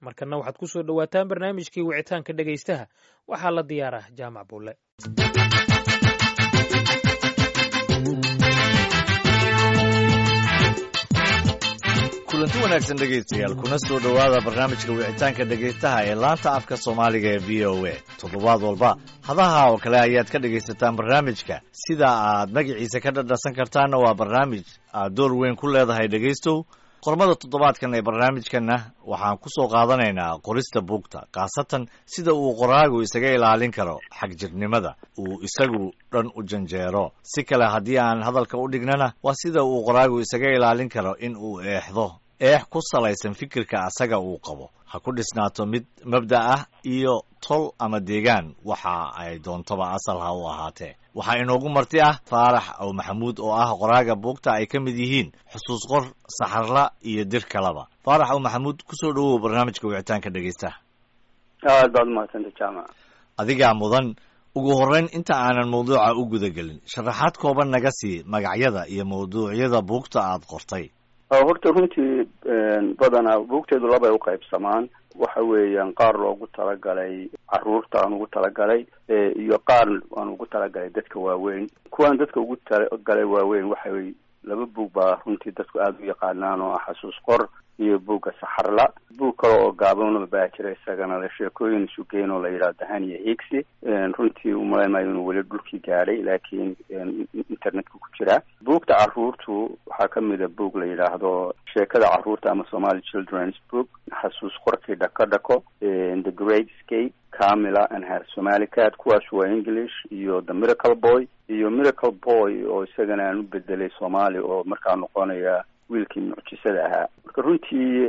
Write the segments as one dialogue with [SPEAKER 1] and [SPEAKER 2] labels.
[SPEAKER 1] markana waxaad ku soo dhowaataan barnaamijkii wicitaanka dhegaystaha waxaa la diyaaraa jaamac bulle.
[SPEAKER 2] kulanti wanaagsan dhegaystayaal kuna soo dhowaada barnaamijka wicitaanka dhegaystaha ee laanta afka soomaaliga ee v o a toddobaad walba hadaha oo kale ayaad ka dhegaysataan barnaamijka sida aad magaciisa ka dhadhasan kartaanna waa barnaamij aad door weyn ku leedahay dhegaystow. qormada toddobaadkan ee barnaamijkanna waxaan ku soo qaadanaynaa qorista buugta khaasatan sida uu qoraagu isaga ilaalin karo xagjirnimada uu isagu dhan u janjeero. si kale haddii aan hadalka u dhignana waa sida uu qoraagu isaga ilaalin karo in uu eex ku salaysan fikirka asaga uu qabo, ha ku dhisnaato mid mabda ah iyo tol ama deegaan waxa ay doontaba asal ha u ahaatee. waxaa inoogu marti ah faarax aw maxamuud oo ah qoraaga buugta ay ka mid yihiin xusuus qor, saxarla iyo dir kaleba. faarax aw maxamuud kusoo dhowow barnaamijka wicitaanka dhegaystaha.
[SPEAKER 3] aad baad umahadsanta jaamac.
[SPEAKER 2] adigaa mudan. ugu horreyn inta aanan mawduuca u gudagelin sharaxaad kooban naga sii magacyada iyo mawduucyada buugta aad qortay.
[SPEAKER 3] horta runtii badanaa buugteedu labay u qaybsamaan. waxa weeyaan qaar loogu talagalay caruurta aan ugu talagalay iyo qaar aan ugu talagalay dadka waaweyn. kuwaan dadka ugu talagalay waaweyn waxay laba buug baa runtii dadku aada u yaqaanaan oo ah xasuus qor iyo buugga saxarla. buug kale oo gaaban baa jira isagana la sheekooyin sugeyn oo la yidhaahdo haniya higsi. runtii umalayn maayo inuu weli dhulkii gaadhay laakiin internetka ku jira. buugta caruurtu waxaa kamid a buug la yidhaahdo sheekada caruurta ama Somali Children's Book, xasuus qorkii dhako dhako, The Great Escape, Camila and Her Somali Cat. kuwaas waa English. iyo The Miracle Boy iyo Miracle Boy oo isagana aan u bedelay Soomaali oo markaa noqonaya wiilkii mucjisada ahaa. marka runtii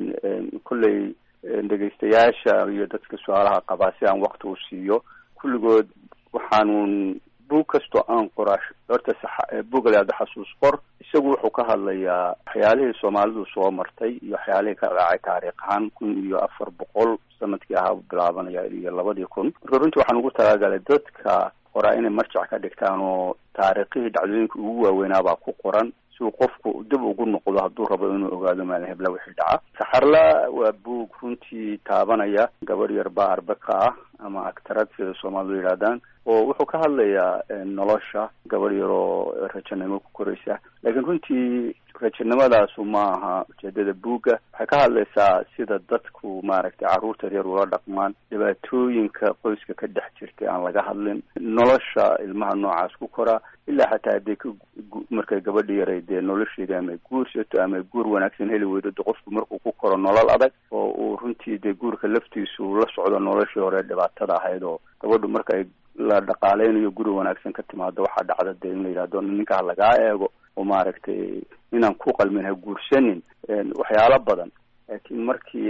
[SPEAKER 3] kolley dhegaystayaasha iyo dadka su-aalaha qabaa si aan wakti u siiyo kulligood waxaanun buug kastoo aan qoraa horta buugga la yidhahdo xasuus qor isagu wuxuu ka hadlayaa waxyaalihii Soomaalidu soo martay iyo waxyaalihii ka dhacay taariikh ahaan 1400 sanadkii ahaa bilaabanaya iyo 2000. marka runtii waxaan ugu talagalay dadka qoraa inay marjac ka dhigtaan oo taariikhihii dhacdooyinka ugu waaweynaabaa ku qoran si uu qofku dib ugu noqdo hadduu rabo inuu ogaado maalin hebla wixii dhaca. saxarla waa buug runtii taabanaya gabar yar baa arbaka ah ama aktarad sida Soomaalidu yidhahdaan oo wuxuu ka hadlayaa nolosha gabar yar oo rajanimo ku koraysa. laakiin runtii rajanimadaasi ma aha ujeedada buugga. waxay ka hadlaysaa sida dadku maaragtay carruurta yar ula dhaqmaan, dhibaatooyinka qoyska ka dhex jirtay aan laga hadlin, nolosha ilmaha noocaas ku koraa ilaa xataa hadday markay gabadha yaray dee nolosheeda ama guursato ama guur wanaagsan heli weydo de qofku markuu ku koro nolol adag oo uu runtii dee guurka laftiisu la socdo noloshii hore dhibaatada ahayd oo gabadhu marka ay la dhaqaaleynayo guri wanaagsan ka timaado waxaa dhacda dee in la yidhahdo ninka ha lagaa eego oo maaragtay inaan ku qalmin ha guursanin waxyaalo badan. laakiin markii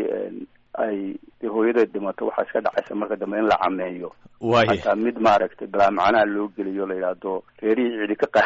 [SPEAKER 3] ay hooyadeed dhimato waxaa iska dhacaysa marka dambe in la cameeyo hataa mid maaragtay bilaa macnaha loo geliyo la yidhaahdo reerihii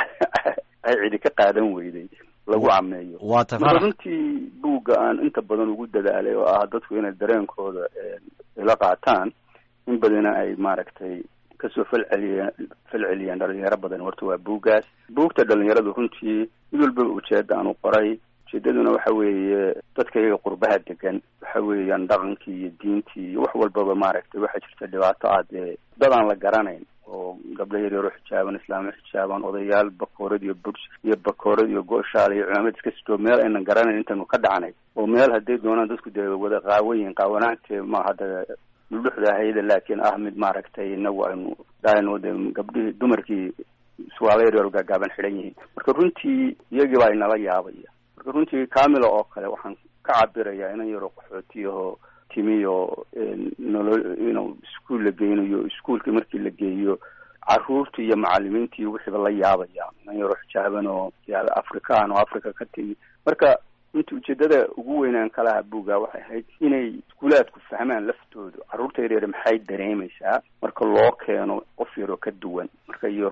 [SPEAKER 3] ay cidi ka qaadan weyday lagu cameeyo. marka runtii buugga aan inta badan ugu dadaalay oo ah dadku inay dareenkooda ila qaataan in badana ay maaragtay kasoo falceliyaan dhalinyaro badan. horta waa buuggaas. buugta dhalinyaradu runtii mid walbaba ujeeda aan u qoray. ujeedaduna waxa weeye dadka iyaga qurbaha degan waxa weeyaan dhaqankii iyo diintii iyo wax walbaba maaragtay waxaa jirta dhibaato ah dee dad aan la garanayn oo gabdho yar yaroo xijaaban, islaamo xijaaban, odayaal bakoorad iyo burj iyo bakoorad iyo gooshaal iyo cimaamad iska sitoo meel aynan garanayn intaynu ka dhacnay oo meel hadday doonaan dadku dee wada qaawayin qaawanaantee ma hadda dhuxda ahayda laakiin ah mid maaragtay inagu aynu dhahayno de gabdhihii dumarkii suwaalo yar yar gaagaaban xidhan yihiin. marka runtii iyagii baa inala yaabaya. marka runtii Camila oo kale waxaan ka cabirayaa inan yaroo qaxootiyaho timiyo inuu iskuul la geynayo, iskuulkii markii la geeyo carruurtii iyo macallimiintii wixiiba la yaabaya. inan yaroo xijaaban oo afrikaan oo Africa ka timi. marka inta ujeedada ugu weynaan kalaha buugga waxay ahayd inay iskuulaadku fahmaan laftoodu carruurta yaryar maxay dareemaysaa marka loo keeno qof yaroo ka duwan marka iyo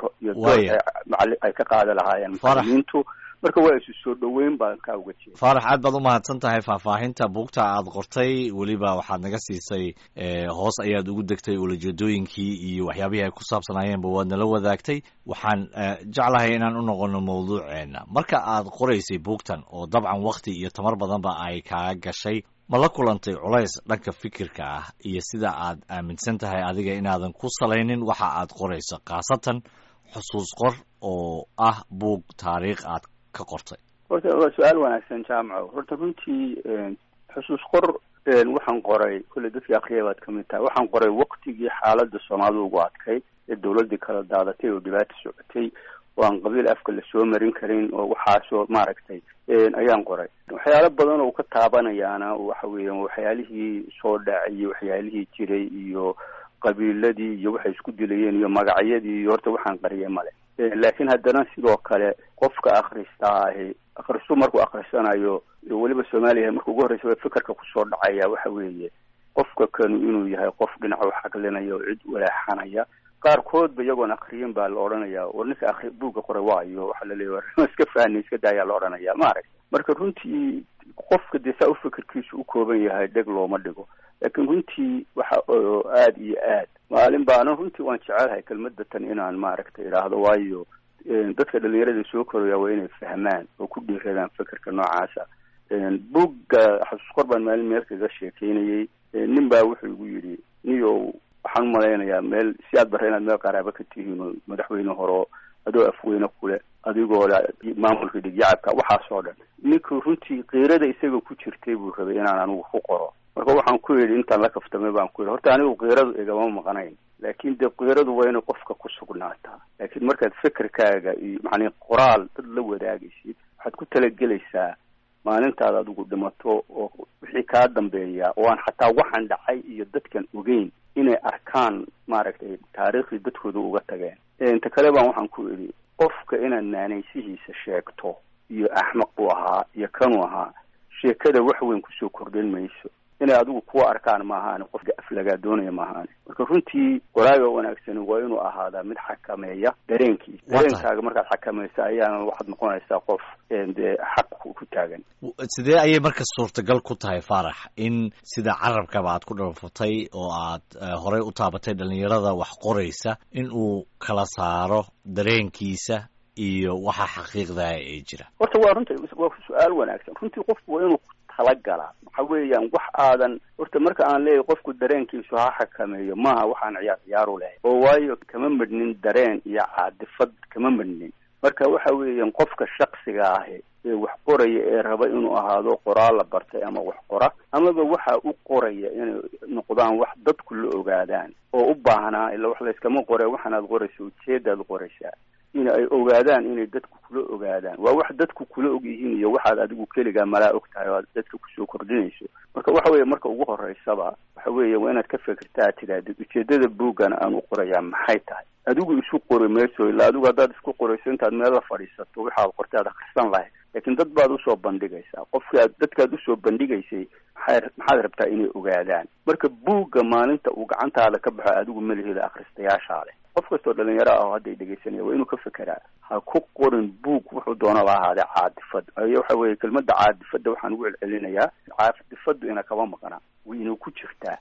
[SPEAKER 3] ay ka qaada lahaayeen macallimiintu. marka waa isu soo dhoweyn baan ka uga jeedaa.
[SPEAKER 2] faarax aad baad u mahadsan tahay faahfaahinta buugta aad qortay. weliba waxaad naga siisay hoos ayaad ugu degtay ulajeedooyinkii iyo waxyaabihii ay ku saabsanaayeenba waad nala wadaagtay. waxaan jeclahay inaan u noqono mawduuceena. marka aad qoraysay buugtan oo dabcan wakti iyo tamar badanba ay kaa gashay ma la kulantay culays dhanka fikirka ah iyo sida aad aaminsan tahay adiga inaadan ku salaynin waxa aad qorayso khaasatan xusuus qor oo ah buug taariikh aad ka qortay?
[SPEAKER 3] horta waa su-aal wanaagsan jaamaco. horta runtii xusuus qor waxaan qoray kulley dadkii akriyay baad ka mid tahay. waxaan qoray waktigii xaaladda soomaalida ugu adkay ee dawladdii kala daadatay oo dhibaata socotay oo aan qabiil afka lasoo marin karin oo waxaasoo maaragtay ayaan qoray. waxyaalo badan oo ka taabanayaana waxa weeyaan waxyaalihii soo dhacay iyo waxyaalihii jiray iyo qabiiladii iyo waxay isku dilayeen iyo magacyadii iyo horta waxaan qariyay male. laakiin haddana sidoo kale qofka akristaahi akristu markuu akrisanayo weliba soomaaliya marka ugu horreysa fikirka kusoo dhacaya waxa weeye qofka kanu inuu yahay qof dhinaca uxaqlinaya oo cid walaaxanaya. qaarkoodba iyagoon akriyin baa la odhanaya war ninka buugga qoray waayo waxaa laleeyahay iska fahanay iska daayaa la odhanaya maaragta. marka runtii qofka dee saa u fikirkiisu u kooban yahay dheg looma dhigo. laakiin runtii waxa aada iyo aad maalin baana runtii waan jecelahay kelmadda tan inaan maaragtay idhaahdo waayo dadka dhalinyarada soo koraya waa inay fahmaan oo ku dhiiradaan fikirka noocaasa. buugga xasuus qor baan maalin meel kaga sheekeynayay. nin baa wuxuu igu yidhi niyow waxaan umalaynayaa meel si aad bara inaad meel qaraaba ka tihiin oo madaxweyne horo adoo afweyne kule adigoo maamulka dhigyacabka waxaasoo dhan. ninkuu runtii qiirada isaga ku jirtay buu rabay inaan anigu ku qoro. marka waxaan ku yidhi intaan la kaftamay baan ku yidhi horta anigu qiiradu igama maqanayn laakiin dee qiiradu waa inay qofka ku sugnaataa. laakiin markaad fikirkaaga iyo macnii qoraal dad la wadaagaysid waxaad ku talagelaysaa maalintaada adigu dhimato oo wixii kaa dambeeya oo aan xataa waxaan dhacay iyo dadkan ogeyn inay arkaan maaragtay taariikhdii dadkooda uga tageen. inta kale baan waxaan ku idhi qofka inaad naanaysihiisa sheegto iyo axmaq buu ahaa iyo kanuu ahaa sheekada wax weyn kusoo kordhin mayso. inay adigu kuwa arkaan maahaani qofka aflagaa doonaya maahaani. marka runtii qoraaga wanaagsani waa inuu ahaadaa mid xakameeya dareenkiisa. dareenkaaga markaad xakamaysa ayaana waxaad noqonaysaa qof dee xaq ku taagan.
[SPEAKER 2] sidee ayay marka suurtagal ku tahay Faarax in sida carabkaba aad ku dhafatay oo aad horey u taabatay dhalinyarada wax qoraysa in uu kala saaro dareenkiisa iyo waxa xaqiiqda ee jira? horta
[SPEAKER 3] waa runtii waa su-aal wanaagsan. runtii qofku waa inuu talagala. waxa weeyaan wax aadan horta marka aan leeyahay qofku dareenkiisu ha xakameeyo maaha waxaan ciyaaru lehay oo waayo kama midhnin dareen iyo caadifad kama midhnin. marka waxa weeyaan qofka shaksiga ahi ee wax qoraya ee raba inuu ahaado qoraal la bartay ama wax qora amaba waxa u qoraya inay noqdaan wax dadku la ogaadaan oo u baahnaa ila wax layskama qore waxaanaad qoraysa ujeedaad qoraysaa in ay ogaadaan inay dadku kula ogaadaan. waa wax dadku kula og yihiin iyo waxaad adigu keligaa malaa og tahay oo aad dadka kusoo kordhinayso. marka waxa weeye marka ugu horeysaba waxa weeye waa inaad ka fikirtaa tidhahdid ujeedada buuggan aan u qorayaa maxay tahay. adigu isu qori mayso ilaa adigu haddaad isku qorayso intaad meel la fadhiisato waxaad qortay aad akhrisan lahayd. laakiin dad baad usoo bandhigaysaa. dadkaad usoo bandhigaysay maxaad rabtaa inay ogaadaan. marka buugga maalinta uu gacantaada ka baxo adigu meliheeda akhristayaashaa leh. qof kastoo dhalinyaro ah oo hadday dhegaysanaya waa inuu ka fekeraa ha ku qorin buug wuxuu doonaba ahaadee caadifad. waxa weeye kelmadda caadifadda waxaan ugu celcelinayaa caadifaddu ina kama maqnaa way inuu ku jirtaa.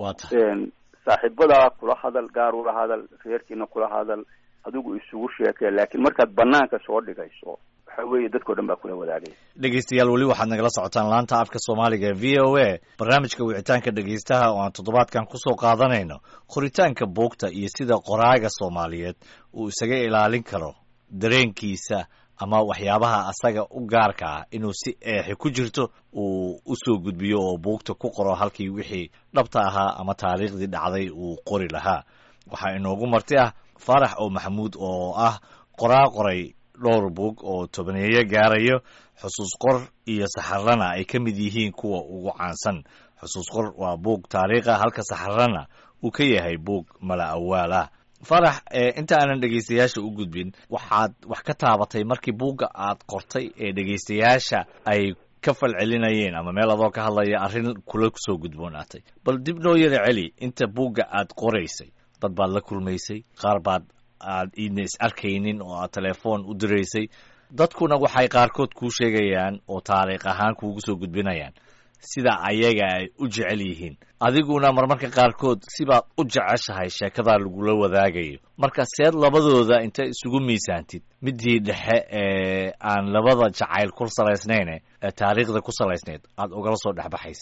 [SPEAKER 3] saaxiibadaa kula hadal, gaar ula hadal, reerkiina kula hadal, adigu isugu sheekee. laakiin markaad banaanka soo dhigayso waxa weeye dadkao dhan baa kula wadaagaya.
[SPEAKER 2] dhegeystayaal weli waxaad nagala socotaan laanta afka soomaaliga ee v o a barnaamijka wicitaanka dhegeystaha oo aan toddobaadkan kusoo qaadanayno qoritaanka buugta iyo sida qoraaga Soomaaliyeed uu isaga ilaalin karo dareenkiisa ama waxyaabaha asaga u gaarka ah inuu si eexi ku jirto uu usoo gudbiyo oo buugta ku qoro halkii wixii dhabta ahaa ama taariikhdii dhacday uu qori lahaa. waxaa inoogu marti ah Faarax oo Maxamuud oo ah qoray dhowr buug oo tobaneeyo gaarayo. xusuus qor iyo saxarana ay ka mid yihiin kuwa ugu caansan. xusuus qor waa buug taariikha halka saxarana uu ka yahay buug mala awaal ah. Faarax inta aanan dhegeystayaasha u gudbin waxaad wax ka taabatay markii buugga aad qortay ee dhegeystayaasha ay ka falcelinayeen ama meel adoo ka hadlaya arrin kula soo gudboonaatay. bal dib noo yara celi inta buugga aad qoraysay dad baad la kulmaysay, qaar baad aad idna is arkaynin oo aad telefoon u diraysay. dadkuna waxay qaarkood kuu sheegayaan oo taariikh ahaan kuugu soo gudbinayaan sida ayaga ay u jecel yihiin. adiguna marmarka qaarkood sibaad u jeceshahay sheekadaa lagula wadaagayo. marka seed labadooda inta isugu miisaantid midii dhexe ee aan labada jacayl ku salaysnayn ee taariikhda ku salaysnayd aad ugala soo dhexbaxaysay.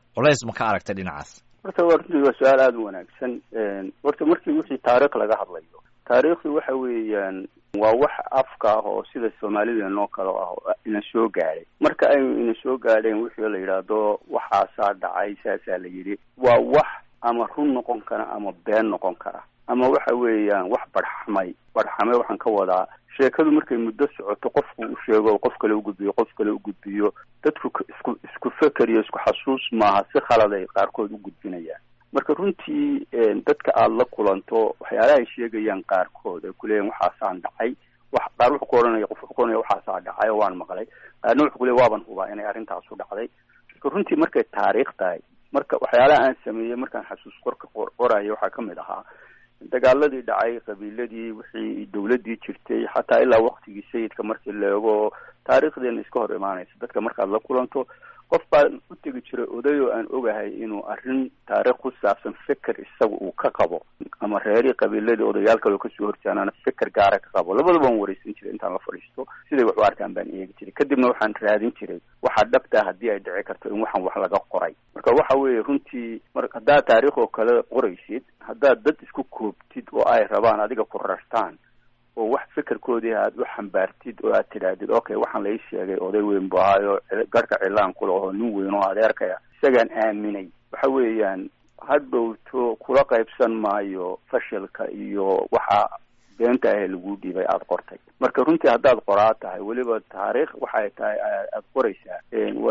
[SPEAKER 2] culays ma ka aragtay dhinacaas?
[SPEAKER 3] horta runtii waa su-aal aada u wanaagsan. horta markii wixii taariikh laga hadlayo, taariikhdu waxa weeyaan waa wax afka ah oo sida soomaalideenoo kale ah oo ina soo gaadhay. marka ay ina soo gaadheen wixii la yidhaahdo waxaasaa dhacay, saasaa la yidhi, waa wax ama run noqon kara ama been noqon kara, ama waxa weeyaan wax barxamay waxaan ka wadaa sheekadu markay muddo socoto qofku u sheego qof kale u gudbiyo, qof kale u gudbiyo, dadku isku feker iyo isku xasuus maaha, si khalad ay qaarkood u gudbinayaan. marka runtii dadka aada la kulanto waxyaalaha ay sheegayaan qaarkood ay kuleeyihin waxaasaan dhacay, qaar wuxuu ku ohanaya, qof wuxuu ku ohanaya waxaasaa dhacay oo waan maqlay, qaarna wuxuu kuleeyahy waaban hubaa inay arrintaasu dhacday. marka runtii markay taariikh tahay, marka waxyaalaha aan sameeyey markaan xasuus qorka qoraya waxaa kamid ahaa dagaaladii dhacay, qabiiladii, wixii dawladii jirtay, xataa ilaa waktigii sayidka markii la eego taariikhdeena iska hor imaanaysa. dadka markaad la kulanto qof baan u tegi jiray oday oo aan ogahay inuu arrin taariikh ku saabsan feker isaga uu ka qabo, ama reerii qabiiladii odayaal kale oo kasoo horjaanaana feker gaara ka qabo. labadaba waan wareysan jiray intaan la fadhiisto, siday wax u arkaan baan eegi jiray. kadibna waxaan raadin jiray waxaa dhabtaa haddii ay dhici karto in waxaan wax laga qoray. marka waxa weeye runtii haddaad taariikh oo kale qoraysid, haddaad dad isku koobtid oo ay rabaan adiga ku rartaan oo wax fekerkoodii aad u xambaartid oo aad tidhaahdid okay waxaan lai sheegay oday weyn bu ahaayo garhka cilaan kula oo nin weyn oo adeerkaya isagaan aaminay, waxa weeyaan hadhowto kula qaybsan maayo fashilka iyo waxa beenta ah lagu dhiibay aada qortay. marka runtii haddaad qoraa tahay, weliba taariikh waxay tahay aada qoraysaa,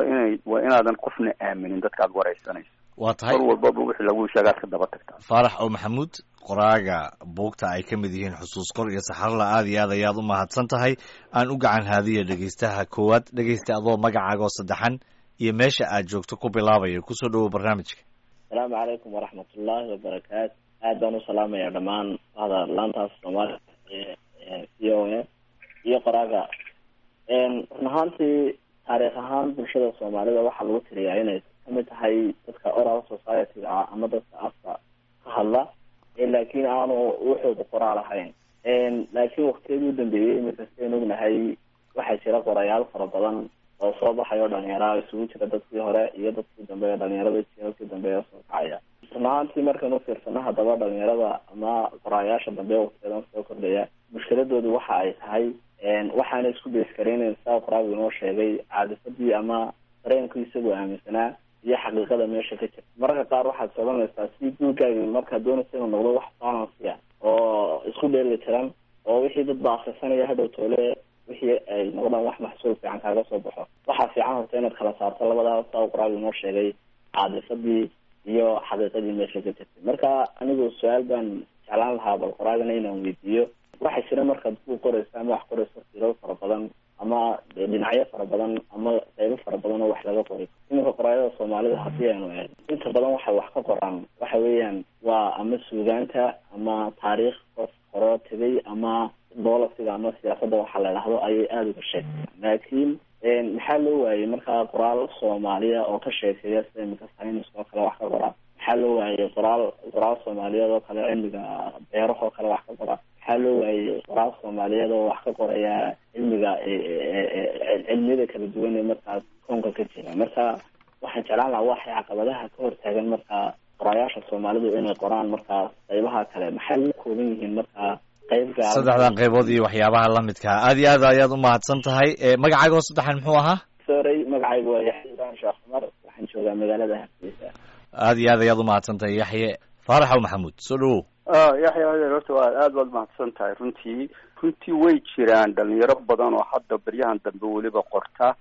[SPEAKER 3] waa inaadan qofna aaminin dadkaad wareysanayso.
[SPEAKER 2] waa tahay
[SPEAKER 3] mar walbaba wixii lagu sheegaad ka daba tagtaa.
[SPEAKER 2] faarax oo maxamuud, qoraaga buugta ay ka mid yihiin xusuus qor iyo saxarla, aad iyo aad ayaad u mahadsan tahay. aan u gacan haadiya dhegeystaha koowaad. dhegeysta adoo magacaaga oo saddexan iyo meesha aad joogto ku bilaabayo, kusoo dhawow barnaamijka.
[SPEAKER 4] asalaamu calaykum waraxmatullaahi wabarakaatu. aad baan u salaamaya dhammaan hada laantaas soomaaliya v o a iyo qoraaga. run ahaantii taariikh ahaan bulshada soomaalida waxaa lagu tiriyaa inay kamid tahay dadka oral society-ga ah ama dadka afka ka hadla, laakiin aanu wuxuuda qoraal ahayn. laakiin waktiyadii u dambeeyey iminkastayn ognahay waxaa jira qorayaal fara badan oo soo baxay oo dhalinyara isugu jira dadkii hore iyo dadkii dambe, dhalinyarada jiilkii dambe ee soo kacaya. run ahaantii markaan ufiirsano haddaba dhalinyarada ama qoraayaasha dambe waktiyadan soo kordhaya, mushkiladoodu waxa ay tahay waxaana isku beeskareynayn saa qoraagu inoo sheegay caadifadii ama dareenku isagoo aaminsanaa iyo xaqiiqada meesha ka jirta. mararka qaar waxaad soconaysaa si guurgaaga markaad doonaysa inuu noqdo wax balansiya oo isku dheeli tiran, oo wixii dad ba akrisanaya hadhow toole wixii ay noqdaan wax maxsuul fiican kaaga soo baxo. waxaa fiican horta inaad kala saarto labadaas saa qoraagu inoo sheegay, caadifadii iyo xaqiiqadii meesha ka jirtay. marka anigu su-aal baan jeclaan lahaa bal qoraagana inaan weydiiyo, waxaa jira markaad ku qoraysa ama wax qorayso fiiro fara badan ama dhinacyo fara badan ama qaybo fara badan oo wax laga qoray. iminka qoraayada soomaalida haddii aynu eegno, inta badan waxay wax ka qoraan waxa weeyaan waa ama suugaanta ama taariikh qof horoo tegay ama bolisiga ama siyaasadda waxa la idhaahdo ayay aada uga sheegtaan. laakiin maxaa loo waayey markaa qoraal soomaaliya oo ka sheekeeya sida iminka sayniska oo kale wax ka qoraa? maxaa loo waayey qoraal soomaaliyeed oo kale cilmiga beeraha oo kale wax ka qoraa? maxaa loo waayey qoraal soomaaliyeed oo wax ka qoraya cilmiga cilmiyada kala duwan ee markaas koonka ka jira? marka waxaan jeclaan lahaa waxay caqabadaha ka hortaagan markaa qoraayaasha soomaalidu inay qoraan markaas qaybaha kale maxay la kooban yihiin markaa qayb gaar
[SPEAKER 2] saddexdan qaybood iyo waxyaabaha lamidka aad iyo aad ayaad u mahadsan tahay. magacaaga oo saddexan muxuu ahaa?
[SPEAKER 4] sorry, magacaygu waa yaxye ibrahim sheekh cumar, waxaan joogaa magaalada hargeysa.
[SPEAKER 2] aad iyo aad ayaad u mahadsan tahay yaxye. faarax oo maxamuud, soo dhawow.
[SPEAKER 3] yaxya horta waa aad baad mahadsan tahay. runtii way jiraan dhalinyaro badan oo hadda baryahan dambe weliba qorta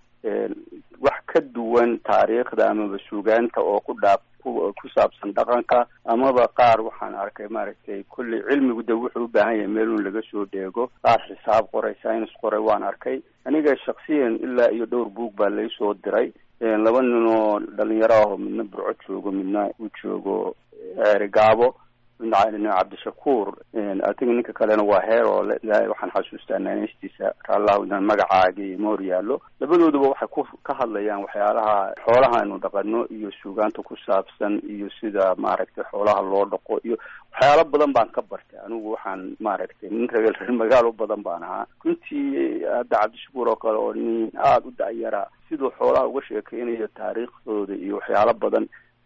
[SPEAKER 3] wax ka duwan taariikhda amaba suugaanta oo ku saabsan dhaqanka, amaba qaar waxaan arkay maaragtay kulli cilmigu de wuxuu u baahan yahay meelun laga soo dheego. qaar xisaab qoray, saynis qoray waan arkay. aniga shaksiyan ilaa iyo dhowr buug baa laysoo diray. laba nin oo dhalinyaro ah oo midna burco joogo midna uu joogo ceerigaabo, midna cabdishakuur atiga ninka kalena waa heer oo ilaahay waxaan xasuustaa naanistiisa raallahu inaan magacaagii moor yaallo. labadooduba waxay ka hadlayaan waxyaalaha xoolaha aynu dhaqano iyo suugaanta ku saabsan iyo sida maaragtay xoolaha loo dhaqo iyo waxyaalo badan baan ka bartay. anigu waxaan maaragtay nin reer magaalo badan baan ahaa. runtii hadda cabdishakuur oo kale oo nin aada u dacyara siduu xoolaha uga sheekeynayo taariikhdooda iyo waxyaalo badan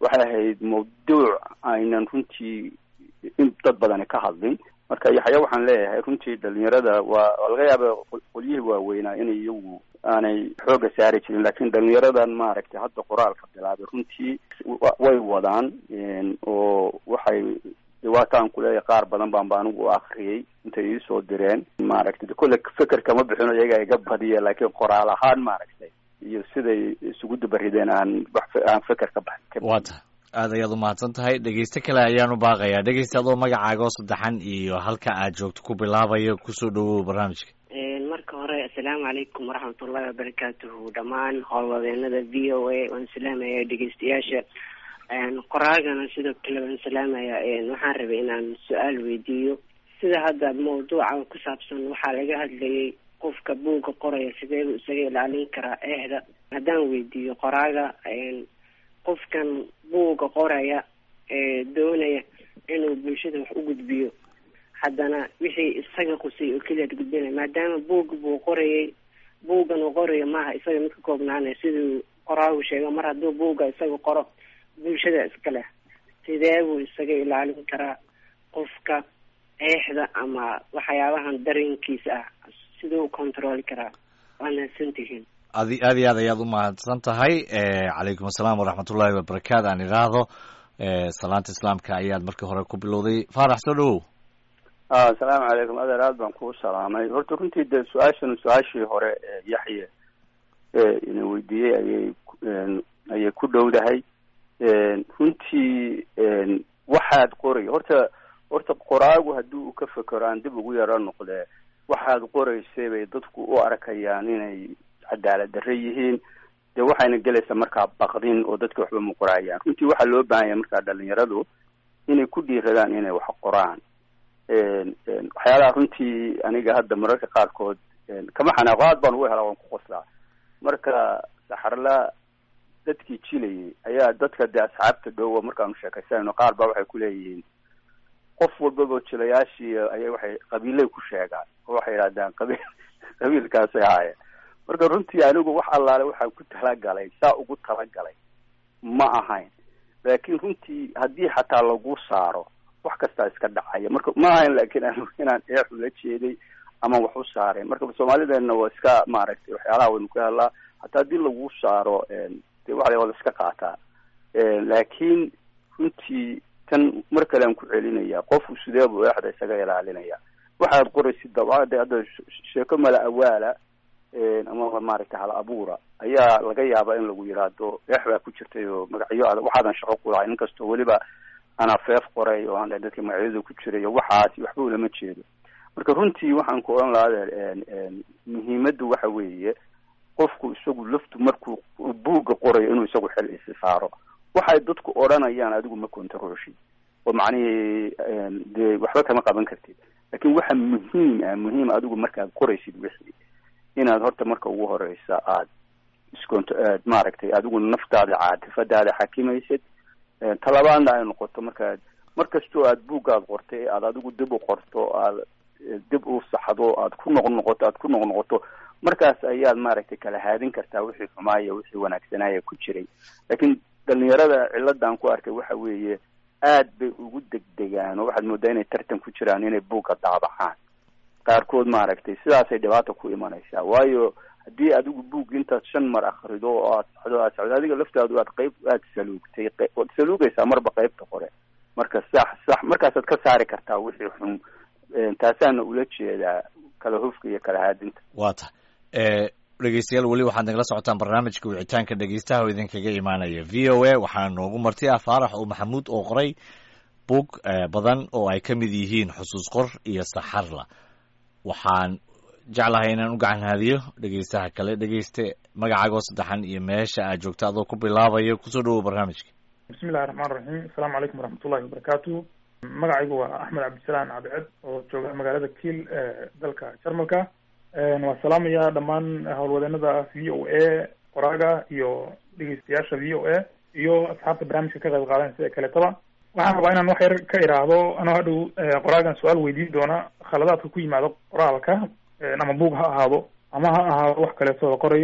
[SPEAKER 3] waxay ahayd mawduuc aynan runtii in dad badani ka hadlin. marka yaxya waxaan leeyahay runtii dhalinyarada waa laga yaaba qolyihii waaweynaa inay iyagu aanay xooga saari jirin, laakiin dhalinyaradan maaragtay hadda qoraalka bilaabay runtii way wadaan oo waxay waataan kuleeyahay qaar badan baan anigu u akriyay intay iisoo direen. maaragtay kolle feker kama bixino iyaga iga badiya, laakiin qoraal ahaan maaragtay iyo siday isugu dubarideen aan feker ka baxin.
[SPEAKER 2] wata aad ayaad umahadsan tahay. dhegeyste kale ayaanu baaqayaa. dhegeyste adoo magacaaga oo saddexan iyo halka aad joogto ku bilaabayo kusoo dhawow barnaamijka.
[SPEAKER 5] marka hore assalaamu calaykum waraxmatullahi wabarakaatuhu. dhammaan howlwadeenada v o a waan salaamaya dhegeystayaasha. qoraagana sidoo kale waan salaamaya. waxaan rabay inaan su-aal weydiiyo. sida hadda mawduuca ku saabsan waxaa laga hadlayay qofka buugga qoraya sidee buu isaga ilaalin karaa eexda. haddaan weydiiyo qoraaga, qofkan buugga qoraya doonaya inuu bulshada wax u gudbiyo, haddana wixii isaga qusay oo keliya gudbinaya, maadaama buugga buu qorayay, buuggan uu qorayo maaha isaga mid ka koobnaanaya siduu qoraagu sheego. mar hadduu buugga isaga qoro bulshada iska leh, sidee buu isaga ilaalin karaa qofka eexda ama waxyaabahan dareenkiisa ah, siduu controli karaa? waa mahadsantihiin.
[SPEAKER 2] aad iyo aad ayaad umahadsan tahay. calaykum assalaam waraxmatullahi wabarakaatu. aan idhaahdo salaanta islaamka ayaad markii hore ku bilowday. faarax soo dhawow.
[SPEAKER 3] asalaamu calaykum adeer, aad baan kuu salaamay. horta runtii de su-aashii hore yaxye ina weydiiyey ayay ku dhowdahay. runtii waxaad qoray horta qoraagu haddii uu ka fekero aan dib ugu yaro noqdee, waxaad qoraysay bay dadku u arkayaan inay cadaalad darre yihiin. dee waxayna gelaysaa markaa baqdin oo dadka waxba ma qorayaan. runtii waxaa loo baahan yahay markaa dhalinyaradu inay ku dhiiradaan inay wax qoraan. waxyaalaha runtii aniga hadda mararka qaarkood kama xanaaqo, aad baan ugu helaa, waan ku qoslaa. marka saxarla dadkii jilayay ayaa dadka dee asxaabta dhowa markaanu sheekaysanayno qaar baa waxay kuleeyihiin qof walbaba jilayaashii aya waxay qabiilay ku sheegaan oo waxay yidhahdaan qabiilkaasay haayeen. marka runtii anigu wax allaale waxaan ku talagalay saa ugu talagalay ma ahayn, laakiin runtii haddii xataa lagu saaro wax kastaa iska dhacaya. marka ma ahayn laakiin anigu inaan eexu la jeeday ama wax u saareen. marka soomaalideenna waa iska maaragtay waxyaalaha waynu ka helaa, hataa haddii lagu saaro de waxda wada iska qaataa. laakiin runtii tan mar kale aan ku celinaya, qofku sidee buu eexda isaga ilaalinaya? waxaad qoraysid dabaade hadda sheeko mala awaala ama maaragtay hal abuura ayaa laga yaabaa in lagu yiraahdo eex baa ku jirtay oo magacyo waxaadan shaqo ku lahayn, inkastoo weliba ana feef qoray oo aan dadka magacyada ku jiray waxaas waxba lama jeedo. marka runtii waxaan ku oran lahaa muhiimaddu waxa weeye qofku isagu laftu markuu buugga qorayo inuu isagu xil isi saaro. waxay dadku odhanayaan adigu ma controlshid oo macnihii dee waxba kama qaban kartid, laakiin waxa muhiim adigu markaad qoraysid wixii inaad horta marka ugu horeysa aad maaragtay adigu naftaada caatifadaada xakimaysid. talabaadna ay noqoto markastoo aad buuggaad qortay aad adigu dib u qorto, aad dib u saxdo, aad ku noqnoqoto markaas ayaad maaragtay kala haadin kartaa wixii xumaaya wixii wanaagsanaya ku jiray. laakiin dhalinyarada ciladan ku arkay waxa weeye aad bay ugu degdegaan oo waxaad moodaa inay tartan ku jiraan inay buugga daabacaan. qaarkood maaragtay sidaasay dhibaata ku imanaysaa, waayo haddii adigu buug intaad 5 mar akrido oo aad socdo adiga laftaadu aad saluugtay waad saluugaysaa marba qaybta hore. marka sax markaasaad ka saari kartaa wixii xun. taasaana ula jeedaa kala hufka iyo kala haadinta.
[SPEAKER 2] waa ta dhegeystayaal weli waxaad nagala socotaan barnaamijka wicitaanka dhegeystaha oo idinkaga imaanaya v o a. waxaa noogu marti faarax oo maxamuud oo qoray buug badan oo ay ka mid yihiin xusuus qor iyo saxarla. waxaan jeclahay inaan u gacan haadiyo dhegeystaha kale. dhegeyste magacaaga oo saddexan iyo meesha aad joogta adoo ku bilaabayo, kusoo dhawow barnaamijka.
[SPEAKER 6] bismillahi raxmaan raxiim. asalaamu calaykum waraxmatullahi wabarakaatu. magacaygu waa axmed cabdisalaan cabdiced oo jooga magaalada kiil dalka jarmalka. waa salaamaya dhammaan howlwadeenada v o a, qoraaga iyo dhegeystayaasha v o a iyo asxaabta barnaamijka ka qayb qaadanaysa ee kaletaba. waxaan rabaa inaan wax yar ka iraahdo anoo hadhow qoraagan su-aal weydiin doona khaladaadka ku yimaado qoraalka ama buug ha ahaado ama ha ahaado wax kaleeto la qorayo.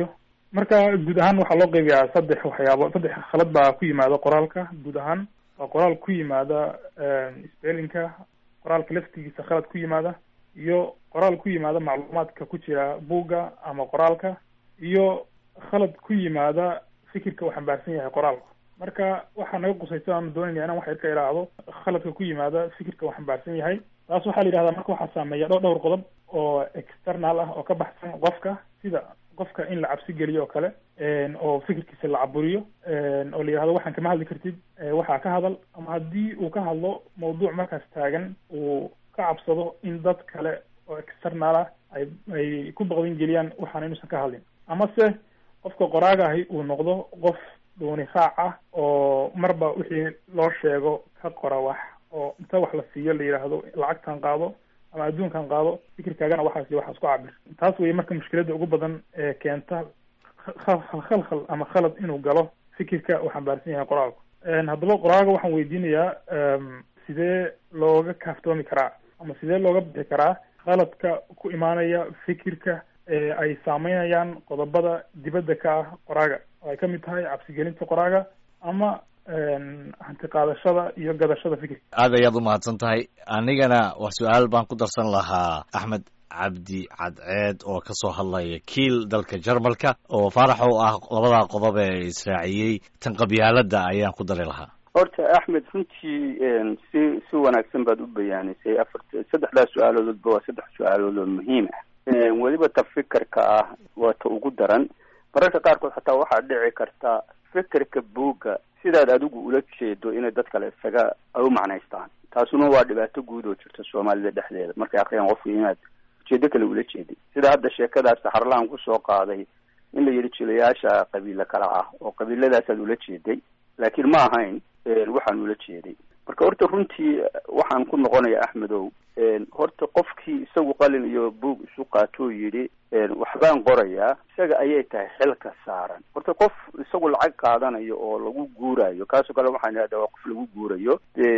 [SPEAKER 6] marka guud ahaan waxaa loo qeybiyaa saddex khalad baa ku yimaada qoraalka. guud ahaan waa qoraal ku yimaada spellinka, qoraalka laftigiisa khalad ku yimaada, iyo qoraal ku yimaada macluumaadka ku jira buugga ama qoraalka, iyo khalad ku yimaada fikirka uu xambaarsan yahay qoraalku. marka waxaa naga qusaysa aanu doonayna inaan wax yar ka ilaahdo khaladka ku yimaada fikirka uu xambaarsan yahay. taas waxaa la yidhahdaa marka waxaa saameeya dhowr qodob oo external ah oo ka baxsan qofka, sida qofka in la cabsi geliyo oo kale, oo fikirkiisa la caburiyo, oo la yidhahdo waxaan kama hadli kartid, waxaa ka hadal. ama haddii uu ka hadlo mawduuc markaas taagan, uu ka cabsado in dad kale oo external ah ay ku baqdin geliyaan waxaan inuusan ka hadlin. amase qofka qoraaga ahi uu noqdo qof dooni raac ah oo marba wixii loo sheego ka qora wax, oo inta wax la siiyo la yidhaahdo lacagtan qaado ama adduunkan qaado, fikirkaagana waxaas ku cabir. taas wey marka mushkiladda ugu badan ee keenta khalkhal ama khalad inuu galo fikirka uu xambaarsan yahay qoraalku. haddaba qoraaga waxaan weydiinayaa sidee looga kaaftoomi karaa ama sidee looga bixi karaa khaladka ku imaanaya fikirka ay saameynayaan qodobada dibadda ka ah qoraaga, oo ay ka mid tahay cabsigelinta qoraaga ama hanti qaadashada iyo gadashada fikirka.
[SPEAKER 2] aad ayaad u mahadsan tahay. anigana wax su-aal baan ku darsan lahaa axmed cabdi cadceed oo kasoo hadlaya kiil dalka jarmalka, oo faarax oo ah labada qodob ee israaciyey tan qabyaaladda ayaan ku dari lahaa.
[SPEAKER 3] horta axmed runtii si wanaagsan baad u bayaanisay. saddexdaas su-aaloodba waa saddex su-aalood oo muhiim ah. weliba ta fikirka ah waa ta ugu daran. mararka qaarkood xataa waxaa dhici karta fikirka buugga sidaad adigu ula jeedo inay dad kale isaga u macnaystaan. taasuna waa dhibaato guud oo jirta soomaalida dhexdeeda markay akriyaan qofku inaad ujeedo kale ula jeedid. sida hadda sheekadaas saxarlaan kusoo qaaday in la yidhi jilayaasha qabiilo kale ah oo qabiiladaasaad ula jeeday, laakiin ma ahayn waxaan ula jeeday. marka horta runtii waxaan ku noqonaya axmedow, horta qofkii isagu qalin iyo buug isu qaatoo yidhi waxbaan qorayaa, isaga ayay tahay xilka saaran. horta qof isagu lacag qaadanayo oo lagu guurayo, kaasoo kale waxaan idhahdaa waa qof lagu guurayo.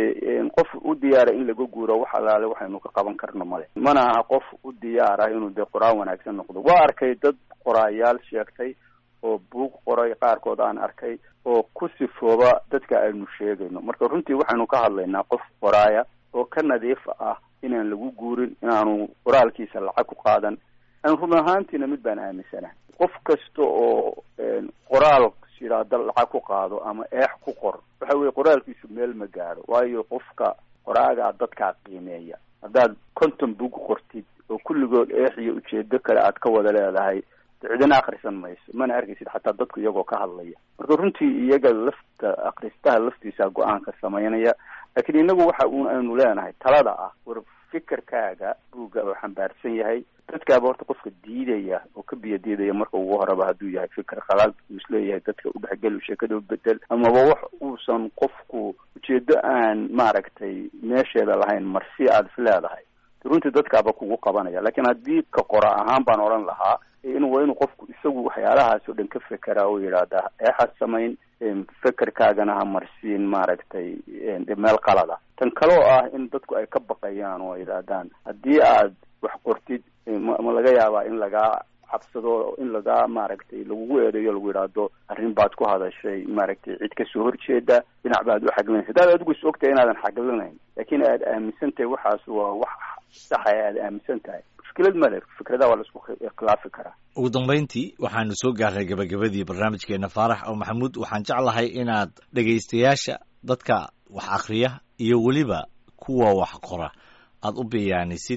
[SPEAKER 3] qof u diyaara in laga guuro wax alaale waxaynu ka qaban karno male. mana aha qof u diyaara inuu dee qoraan wanaagsan noqdo. waa arkay dad qoraayaal sheegtay oo buug qoray, qaarkood aan arkay oo ku sifooba dadka aynu sheegayno. marka runtii waxaynu ka hadlaynaa qof qoraaya oo ka nadiif ah inaan lagu guurin, inaanu qoraalkiisa lacag ku qaadan. aan run ahaantiina mid baan aaminsanahay, qof kasta oo qoraal shiraada lacag ku qaado ama eex ku qor, waxa weye qoraalkiisu meel ma gaadho. waayo qofka qoraagaa dadkaa qiimeeya. haddaad 50 buug qortid oo kulligood eex iyo ujeedo kale aad ka wada leedahay, cidina akrisan mayso, mana arkaysid xataa dadku iyagoo ka hadlaya. marka runtii iyaga akristaha laftiisa go-aanka samaynaya. laakiin inagu waxa aynu leenahay talada ah, war fikirkaaga buugga oo xambaarsan yahay. dadkaaba horta qofka diidaya oo ka biyadiidaya marka ugu horeba hadduu yahay fikir khalaal uu isleeyahay dadka udhexgel sheekada ubedel, amaba wax uusan qofku ujeedo aan maaragtay meesheeda lahayn marsi aada is leedahay, runtii dadkaaba kugu qabanaya. laakiin haddii ka qora ahaan baan odhan lahaa waa inuu qofku isagu waxyaalahaas oo dhan ka fekeraa oo yidhaahda eexad samayn, fekerkaagana ha marsiin maaragtay meel qalada. tan kaloo ah in dadku ay ka baqayaan oo yidhaahdaan haddii aad wax qortid ma laga yaabaa in lagaa cabsado, in lagaa maaragtay lagugu eedeeyo, lagu yidhaahdo arrin baad ku hadashay maaragtay cid kasoo horjeeda, dhinac baad u xaglinaysa. hadaad adigu is ogtahay inaadan xaglinayn laakiin aad aaminsan tahay waxaas waa wax saxa aad aaminsan tahay, mushkilad male. fikradaha waa la isku khilaafi karaa.
[SPEAKER 2] ugu dambayntii waxaanu soo gaarnay gabagabadii barnaamijkeena. faarax oo maxamuud, waxaan jeclahay inaad dhegaystayaasha, dadka wax akriya iyo weliba kuwa wax qora aad u bayaanisid,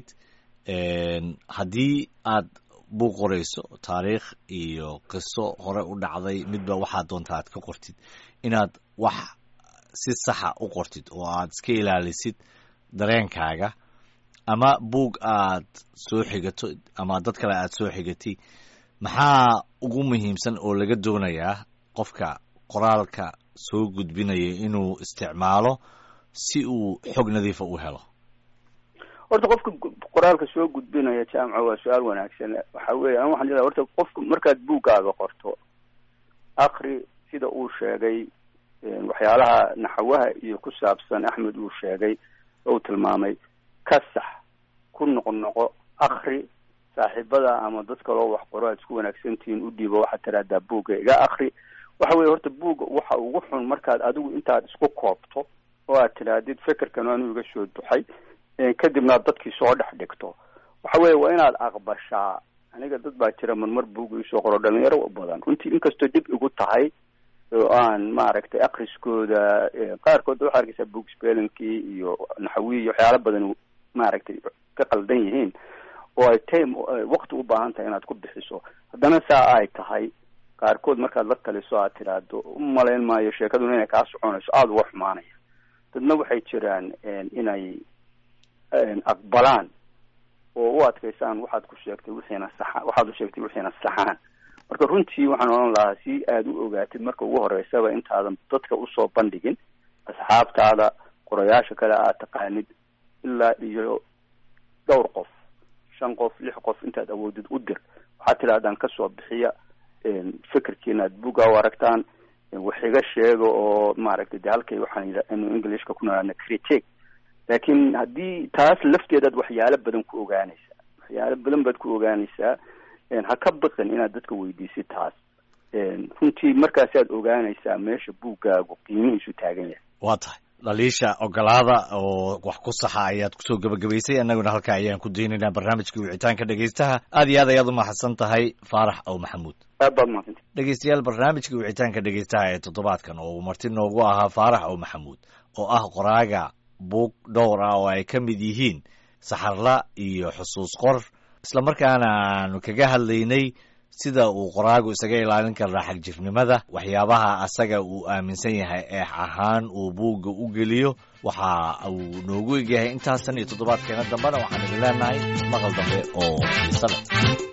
[SPEAKER 2] haddii aad buug qorayso taariikh iyo qiso hore u dhacday, midba waxaad doonta aad ka qortid, inaad wax si saxa u qortid oo aad iska ilaalisid dareenkaaga, ama buug aad soo xigato ama dad kale aad soo xigatay. maxaa ugu muhiimsan oo laga doonayaa qofka qoraalka soo gudbinaya inuu isticmaalo si uu xog nadiifa u helo?
[SPEAKER 3] horta qofka qoraalka soo gudbinaya jaamca waa su-aal wanaagsan. waxa weeye an waxaan leedahay horta qofka markaad buuggaaga qorto, akri sida uu sheegay waxyaalaha naxwaha iyo ku saabsan axmed uu sheegay oo tilmaamay, ka sax, ku noqnoqo, akri, saaxiibada ama dad kaloo wax qoro aad isku wanaagsantihiin u dhiibo waxaad tiraahdaa buugga iga akri. waxa weye horta buugga waxa ugu xun markaad adigu intaad isku koobto oo aad tidhaahdid fekerkan anu iga soo duxay kadibna dadkii soo dhex dhigto. waxa weye waa inaad aqbashaa. aniga dad baa jira marmar buugga isoo qoro dhalinyaro badan runtii inkastoo dib igu tahay oo aan maaragtay akriskooda qaarkood waxaa arkaysaa book spellingkii iyo naxwi iyo waxyaalo badan maaragtay ka qaldan yihiin oo ay time waqti u baahan tahay inaad ku bixiso. haddana saa ay tahay qaarkood markaad la taliso aad tidhaahdo umalayn maayo sheekaduna inay kaa soconayso aada uga xumaanaya. dadna waxay jiraan inay aqbalaan oo u adkaysaan waxaad ku sheegtay wixiina saxa waxaad u sheegtay wixiina saxaan. marka runtii waxaan odhan lahaa si aad u ogaatid marka ugu horeysaba intaadan dadka usoo bandhigin asxaabtaada qorayaasha kale aad taqaanid ilaa iyo dhowr qof 5 qof 6 qof intaad awoodid u dir. waxaad tidhahdaan kasoo bixiya fikirkiina aad buugga u aragtaan wax iga sheego oo maaragtay de halkay waxaan inu englishka ku naqaana critique. laakiin haddii taas lafteedaad waxyaalo badan ku ogaanaysaa waxyaalo badan baad ku ogaanaysaa. ha ka baqin inaad dadka weydiisid taas. runtii markaasaad ogaanaysaa meesha buuggaagu qiimihiisu taagan yahay.
[SPEAKER 2] waa tahay dhaliisha ogolaada oo wax ku saxa ayaad kusoo gebagabaysay. annaguna halka ayaan ku daynaynaa barnaamijkii wicitaanka dhegaystaha. aad iyo aad ayaad umahadsan tahay faarax ow maxamuud.
[SPEAKER 3] aad baad mahadsantahay
[SPEAKER 2] dhegaystayaal. barnaamijkii wicitaanka dhegaystaha ee toddobaadkan oo uu marti noogu ahaa faarax ow maxamuud oo ah qoraaga buug dhowr ah oo ay ka mid yihiin saxarla iyo xusuus qor, isla markaana aanu kaga hadlaynay sida uu qoraagu isaga ilaalin kara xagjirnimada, waxyaabaha asaga uu aaminsan yahay eex ahaan uu buugga u geliyo. waxa uu noogu egyahay intaasan iyo toddobaadkeena dambena waxaan idin leenahay maqal dambe oo xiiso leh.